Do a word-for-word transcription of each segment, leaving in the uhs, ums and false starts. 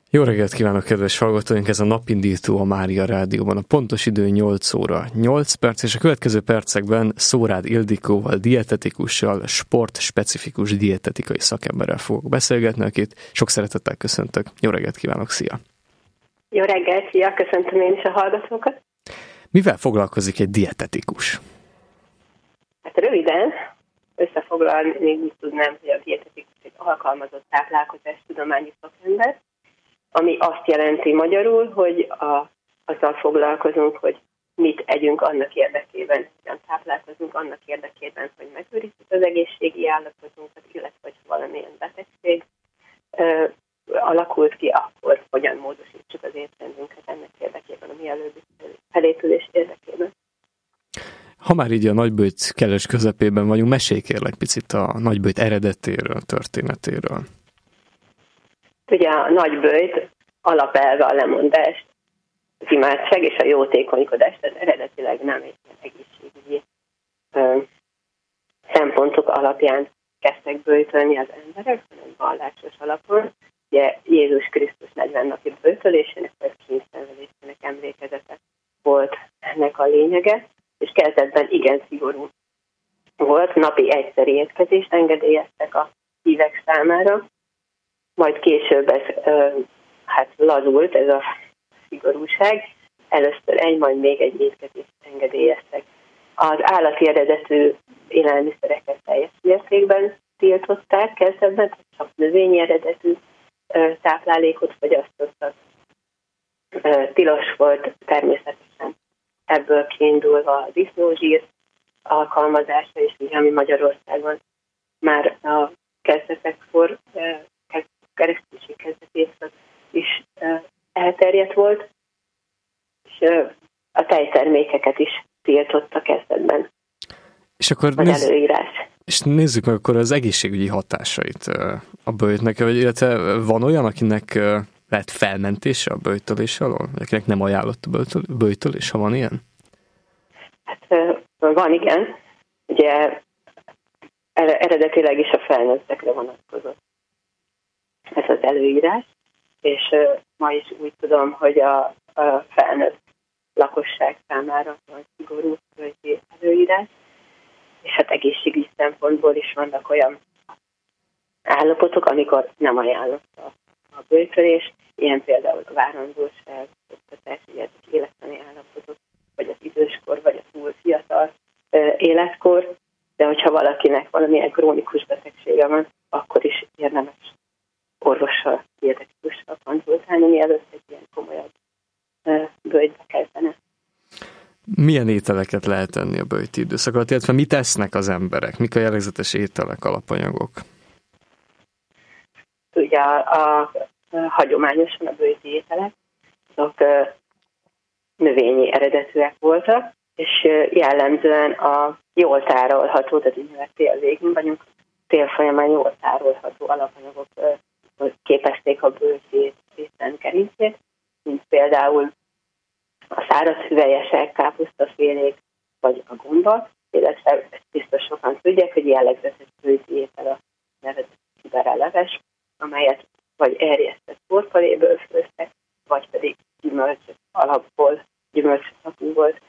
Jó reggelt kívánok, kedves hallgatóink! Ez a Napindító a Mária Rádióban. A pontos idő nyolc óra nyolc perc, és a következő percekben Szórád Ildikóval, dietetikussal, sportspecifikus dietetikai szakemberrel fogok beszélgetni, akit sok szeretettel köszöntök. Jó reggelt kívánok, szia! Jó reggelt, szia! Köszöntöm én is a hallgatókat! Mivel foglalkozik egy dietetikus? Hát röviden összefoglalni még úgy tudnám, hogy a dietetikus egy alkalmazott táplálkozástudományi szakember, ami azt jelenti magyarul, hogy a, azzal foglalkozunk, hogy mit együnk annak érdekében, hogyan táplálkozunk annak érdekében, hogy megőrizzük az egészségi állapotunkat, illetve hogy valamilyen betegség ö, alakult ki, akkor hogyan módosítsuk az étrendünket ennek érdekében, a mielőbbi felépülés érdekében. Ha már így a nagyböjt kellős közepében vagyunk, mesélj kérlek picit a nagyböjt eredetéről, történetéről. Ugye a nagyböjt alapelve a lemondás, az imádság és a jótékonykodás, tehát eredetileg nem egy egészségügyi ö, szempontok alapján kezdtek böjtölni az emberek, hanem vallásos alapon. Ugye Jézus Krisztus negyven napi böjtölésének vagy kényszenvedésének emlékezete volt ennek a lényege, és kezdetben igen szigorú volt, napi egyszeri étkezést engedélyeztek a hívek számára, majd később ez ö, hát lazult, ez a szigorúság. Először egy, majd még egy étkezést engedélyeztek. Az állati eredetű élelmiszereket teljes mértékben tiltották kezdetben, csak növényi eredetű ö, táplálékot fogyasztottak. Ö, tilos volt természetesen ebből kiindulva a disznózsír alkalmazása, és ugye, ami Magyarországon már a kezdetekkor kereszténység kezdetészak is uh, elterjedt volt, és uh, a tejtermékeket is tiltotta kezdetben. És akkor az nézz... előírás. És nézzük meg akkor az egészségügyi hatásait uh, a böjtnek, vagy illetve van olyan, akinek uh, lehet felmentése a böjtölés alól? Akinek nem ajánlott a böjtölés, ha van ilyen? Hát uh, van, igen. Ugye eredetileg is a felnőttekre vonatkozott ez az előírás, és uh, ma is úgy tudom, hogy a, a felnőtt lakosság számára van szigorú előírás, és hát egészségügyi szempontból is vannak olyan állapotok, amikor nem ajánlott a, a böjtölés, ilyen például a várandóság, oktatás, illetve élettani állapotok, vagy az időskor, vagy a túl fiatal uh, életkor, de hogyha valakinek valamilyen krónikus betegsége van, akkor is érdemes orvossal, dietetikussal konzultálni, mielőtt egy ilyen komolyabb böjtbe kezdene. Milyen ételeket lehet enni a böjti időszak alatt, illetve mit esznek az emberek? Mik a jellegzetes ételek, alapanyagok? Ugye a, a, a hagyományosan a böjti ételek, azok növényi eredetűek voltak, és jellemzően a jól tárolható, tehát így tél végén vagyunk, tél folyamán jól tárolható alapanyagok képezték a böjti étrendgerincét, mint például a száraz hüvelyesek, káposztafélék, vagy a gomba, illetve biztos sokan tudják, hogy jellegzetes böjti étel a nevezett kibereleves, amelyet vagy erjesztett porpaléből főztek, vagy pedig gyümölcs alapból, gyümölcsapú volt.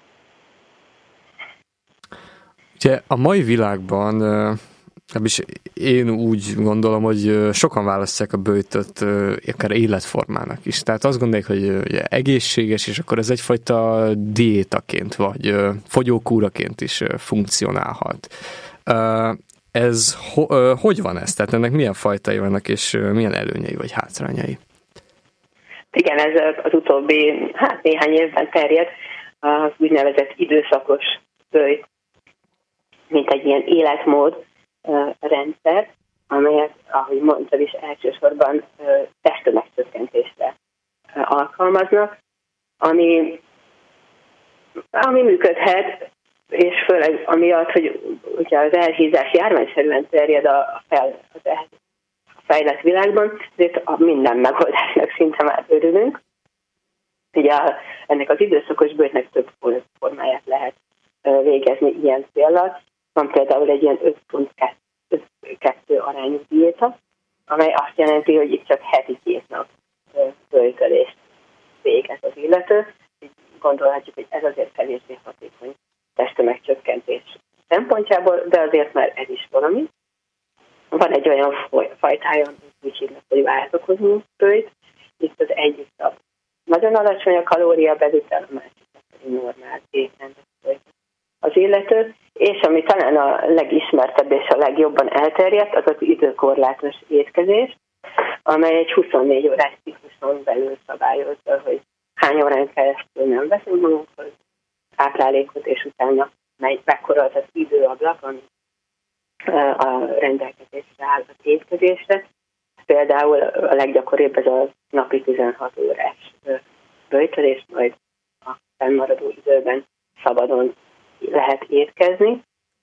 Ugye a mai világban, és én úgy gondolom, hogy sokan választják a böjtöt akár életformának is. Tehát azt gondolják, hogy ugye egészséges, és akkor ez egyfajta diétaként, vagy fogyókúraként is funkcionálhat. Ez hogy van ez? Tehát ennek milyen fajtai vannak, és milyen előnyei vagy hátrányai? Igen, ez az utóbbi hát néhány évben terjedt az úgynevezett időszakos böjt, mint egy ilyen életmód uh, rendszer, amelyet, ahogy mondtad is, elsősorban uh, testtömegcsökkentésre uh, alkalmaznak, ami, ami működhet, és főleg amiatt, hogy ugye az elhízás járványszerűen terjed a, a, fel, az el, a fejlett világban, ezért a minden megoldásnak szinte már örülünk. Ugye a, ennek az időszakos böjtnek több formáját lehet uh, végezni ilyen céllal. Van például egy ilyen öt pont kettő arányú diéta, amely azt jelenti, hogy itt csak heti két nap illető. Így gondolhatjuk, hogy ez azért kevésbé hatékony testtömegcsökkentés szempontjából, de azért már ez is valami. Van egy olyan fajtája, amit úgy hívnak, hogy váltokozó böjt. Itt az egyik a nagyon alacsony a kalóriabevitel, a másik a normál étrendet az illető, és ami talán a legismertebb és a legjobban elterjedt, az az időkorlátos étkezés, amely egy huszonnégy órás cikluson belül szabályozza, hogy hány órán keresztül nem veszünk magunkhoz táplálékot, és utána megy, mekkora az az időablak, ami a rendelkezésre áll az étkezésre. Például a leggyakoribb ez a napi tizenhat órás böjtölés, majd a fennmaradó időben szabadon lehet étkezni.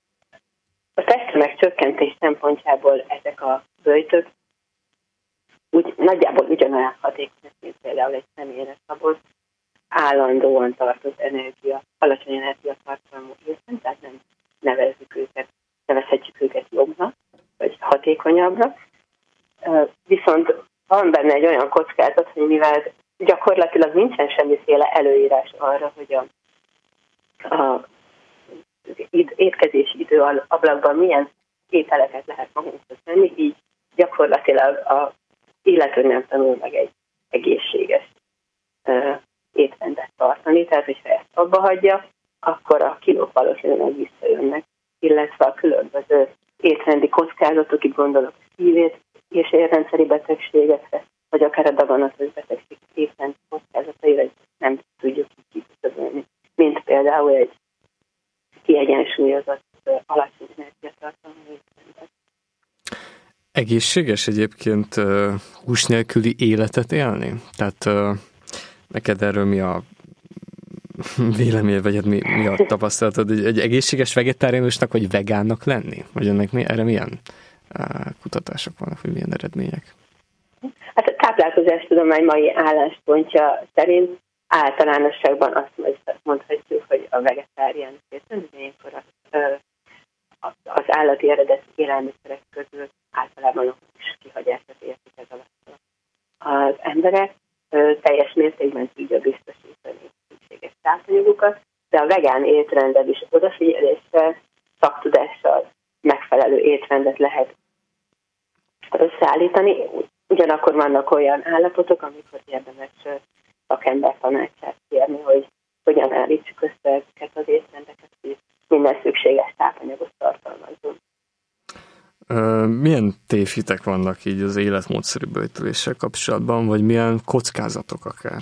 A testtömegcsökkentés szempontjából ezek a böjtök úgy, nagyjából ugyanolyan hatékonyak, mint például egy személyre szabott, állandóan tartott energia, alacsony energiatartalmú étrend, tehát nem nevezzük őket, nevezhetjük őket jobbnak, vagy hatékonyabbnak. Viszont van benne egy olyan kockázat, hogy mivel gyakorlatilag nincsen semmiféle előírás arra, hogy a, a étkezési időablakban milyen ételeket lehet magunkhoz venni, így gyakorlatilag a illető nem tanul meg egy egészséges uh, étrendet tartani, tehát hogyha ezt abba hagyja, akkor a kilók valószínűleg visszajönnek, illetve a különböző étrendi kockázatok, itt gondolok a szívét és érrendszeri betegségekre, vagy akár a daganatos betegség étrendi kockázataira nem tudjuk kiküszöbölni, mint például egy kiegyensúlyozott, alacsony energiatartalmú étrendet. Egészséges egyébként uh, hús nélküli életet élni? Tehát uh, neked erről mi a véleményed, vagy hát mi, mi a tapasztalatod? Egy, egy egészséges vegetáriánusnak, vagy vegánnak lenni? Vagy ennek mi, erre milyen uh, kutatások vannak, vagy milyen eredmények? Hát a táplálkozástudomány mai álláspontja szerint általánosságban azt mondhatjuk, hogy a vegetáriánus étrend, ilyenkor az állati eredetű élelmiszerek közül általában a hús kihagyását értik ez alatt. Az emberek teljes mértékben tudja biztosítani szükséges tápanyagokat, de a vegán étrendet is odafigyeléssel, szaktudással megfelelő étrendet lehet összeállítani. Ugyanakkor vannak olyan állapotok, amikor érdemes szakember tanácsát kérni, hogy hogyan állítsuk össze ezeket az étrendeket, hogy minden szükséges tápanyagot tartalmazzon. Milyen tévhitek vannak így az életmódszerű böjtöléssel kapcsolatban, vagy milyen kockázatok akár?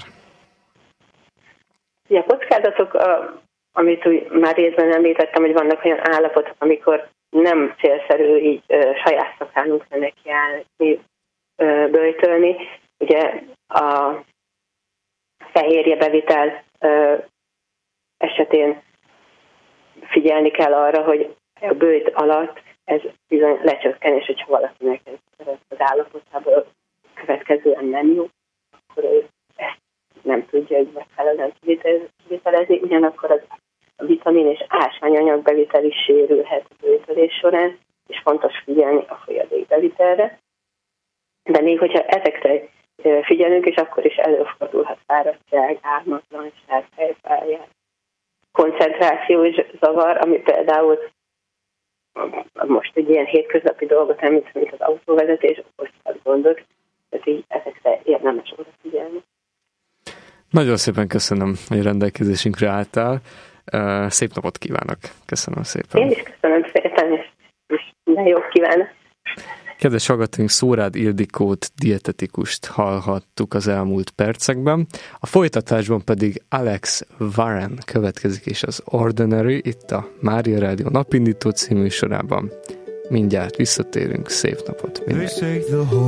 Ja, a kockázatok, amit úgy már részben említettem, hogy vannak olyan állapotok, amikor nem célszerű így saját szakánunkra nekiállni böjtölni. Ugye a fehérjebevitel esetén figyelni kell arra, hogy a böjt alatt ez bizony lecsökken, és hogyha valakinek ez az állapotából következően nem jó, akkor ő ezt nem tudja, hogy megfelelően kivitelezni, ugyanakkor az a vitamin és ásványanyag bevitel is sérülhet a böjtölés során, és fontos figyelni a folyadékbevitelre. De még hogyha ezekre figyelünk, és akkor is előfordulhat fáradtság, álmatlanság, fejfájás, koncentrációs zavar, ami például most egy ilyen hétköznapi dolgot említ, mint az autóvezetés, okozhat gondot, tehát így ezekre érdemes odafigyelni. Nagyon szépen köszönöm, hogy rendelkezésünkre álltál. Szép napot kívánok. Köszönöm szépen. Én is köszönöm szépen, és minden jót kívánok. Kedves hallgatóink, Szórád Ildikót, dietetikust hallhattuk az elmúlt percekben. A folytatásban pedig Alex Warren következik, és az Ordinary itt a Mária Rádió napindító című sorában. Mindjárt visszatérünk, szép napot mindenkinek.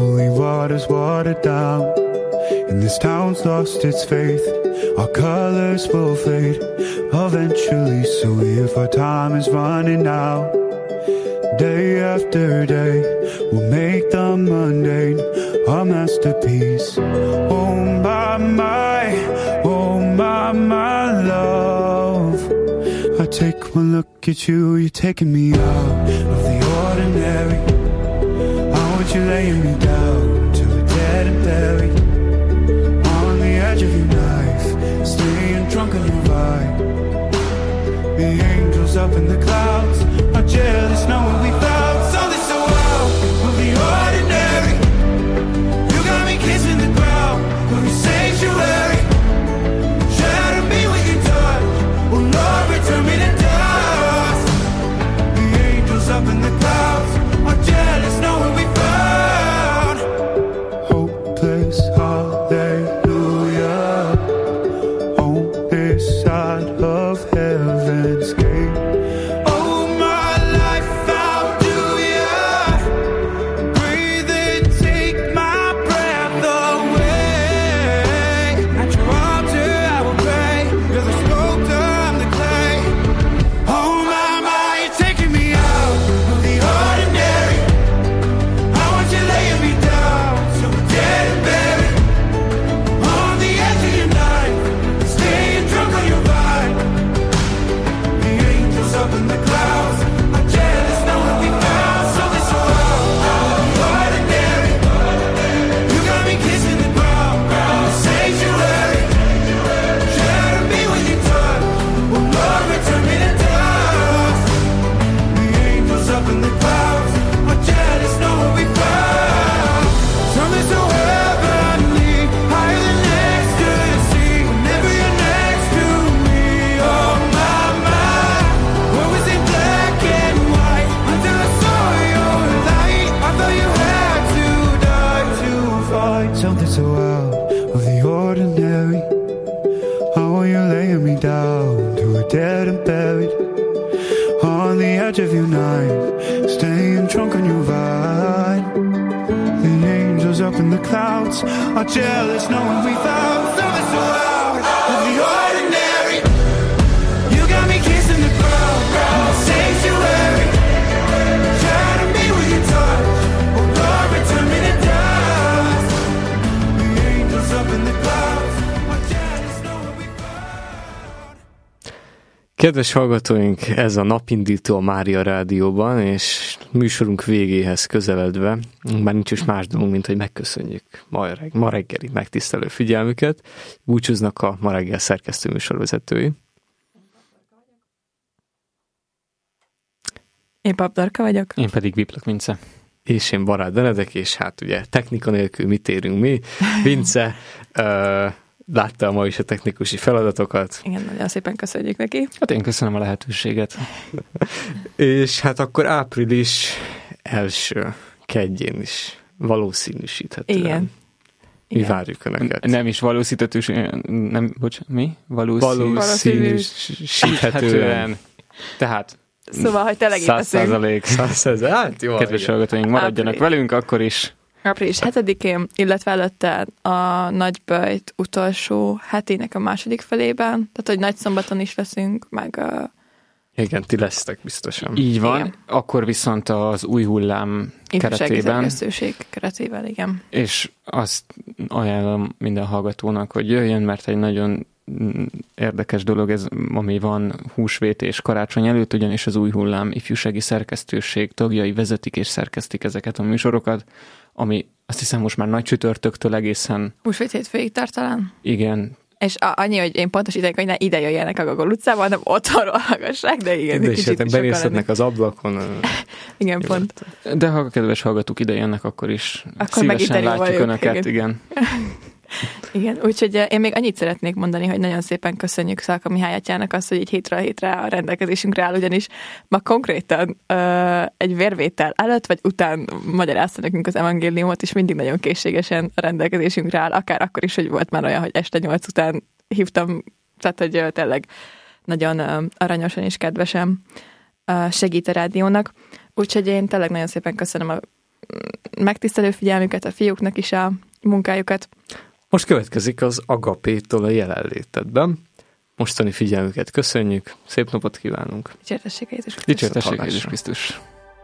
And this town's lost its faith. Our colors will fade eventually. So if our time is running out, day after day, we'll make the mundane a masterpiece. Oh my, my, oh my, my love. I take one look at you, you're taking me out of the ordinary. I want you laying me down till we're dead and buried. Of your knife, me down to a dead and buried on the edge of your night, staying drunk on your vine. The angels up in the clouds are jealous knowing we found something so out of the ordinary. You got me kissing the ground, ground sanctuary, trying to be with your touch, oh Lord, return me to dust. The angels up in the clouds are jealous knowing we found. Kedves hallgatóink, ez a Napindító a Mária Rádióban, és műsorunk végéhez közeledve, már nincs is más dolgunk, mint hogy megköszönjük ma, reg- ma reggeli megtisztelő figyelmüket. Búcsúznak a ma reggel szerkesztő műsorvezetői. Én Pap Dorka vagyok. Én pedig Viplak Vince. És én Barát Benedek, és hát ugye technika nélkül mit érünk mi. Vince uh, látta ma is a technikusi feladatokat. Igen, nagyon szépen köszönjük neki. Hát én köszönöm a lehetőséget. És hát akkor április első kedjén is valószínűsíthetően. Igen. Mi Igen. várjuk Önöket. Nem is valószínűtős, nem, bocs, mi? Valószínű, Valószínűsíthetően. Tehát Szóval, hogy tényleg itt száz leszünk. százalék. Száz Hát jó. Kedves igen. hallgatóink, maradjanak Április. velünk akkor is. április hetedikén, illetve előtte a Nagyböjt utolsó hetének a második felében, tehát hogy Nagyszombaton is leszünk, meg a... Igen, ti lesztek biztosan. Így van, Igen. akkor viszont az új hullám ifjúsági keretében, szerkesztőség keretében, igen. és azt ajánlom minden hallgatónak, hogy jöjjön, mert egy nagyon mm, érdekes dolog ez, ami van húsvét és karácsony előtt, ugyanis az új hullám ifjúsági szerkesztőség tagjai vezetik és szerkesztik ezeket a műsorokat, ami azt hiszem most már nagy csütörtöktől egészen, Húsvét hétfőig tart talán. igen, És a, annyi, hogy én pontosítanék, hogy ne ide jöjjenek a Gogol utcában, hanem otthonról hallgassák, de igen, De is kicsit hát sokan benézhetnek az ablakon. Igen, Jó. pont. de ha a kedves hallgatók ide jönnek, akkor is Akkor meg szívesen itt látjuk vagyok, Önöket, igen. igen. Igen, úgyhogy eh, én még annyit szeretnék mondani, hogy nagyon szépen köszönjük Szalka Mihály atyának azt, hogy így hétről hétre a rendelkezésünkre áll, ugyanis ma konkrétan uh, egy vérvétel előtt vagy után magyarázta nekünk az evangéliumot, és mindig nagyon készségesen a rendelkezésünkre áll, akár akkor is, hogy volt már olyan, hogy este nyolc után hívtam, tehát hogy uh, tényleg nagyon uh, aranyosan és kedvesen uh, segít a rádiónak. Úgyhogy én tényleg nagyon szépen köszönöm a megtisztelő figyelmüket, a fiúknak is a munkájukat. Most következik az Agapétól a jelenlétedben. Mostani figyelmüket köszönjük, szép napot kívánunk. Dicsértessék Jézus Krisztus. Dicsértessék hallásra. Jézus Krisztus.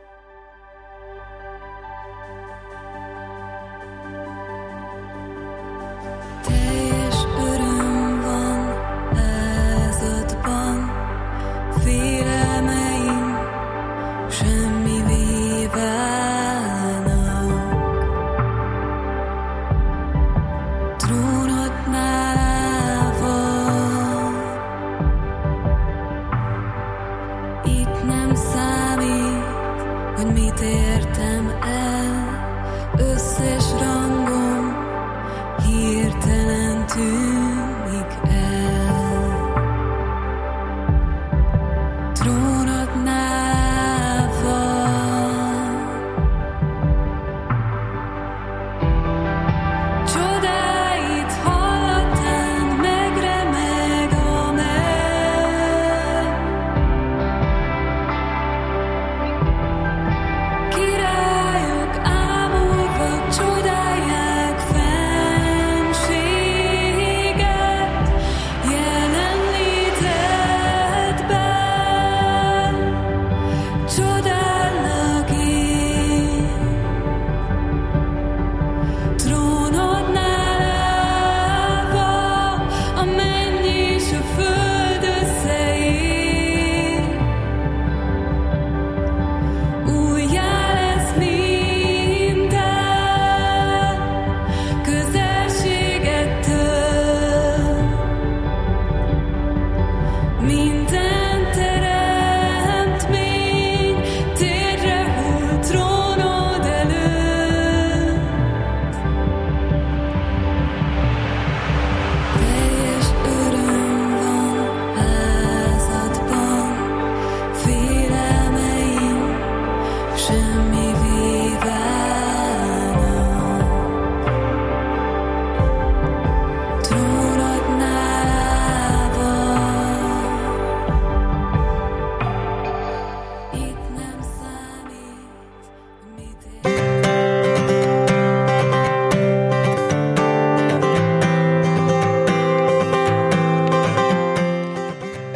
Teljes öröm van házadban, félelmeim semmivé válnak. Trónodnál van, itt nem számít, hogy mit értem el, összes rangom hirtelen tűnik el. Trónodnál van, csodáit hallatán megremeg a menny. Királyok ámulva csodálják fenséget.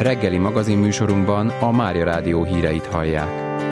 Reggeli magazinműsorunkban a Mária Rádió híreit hallják.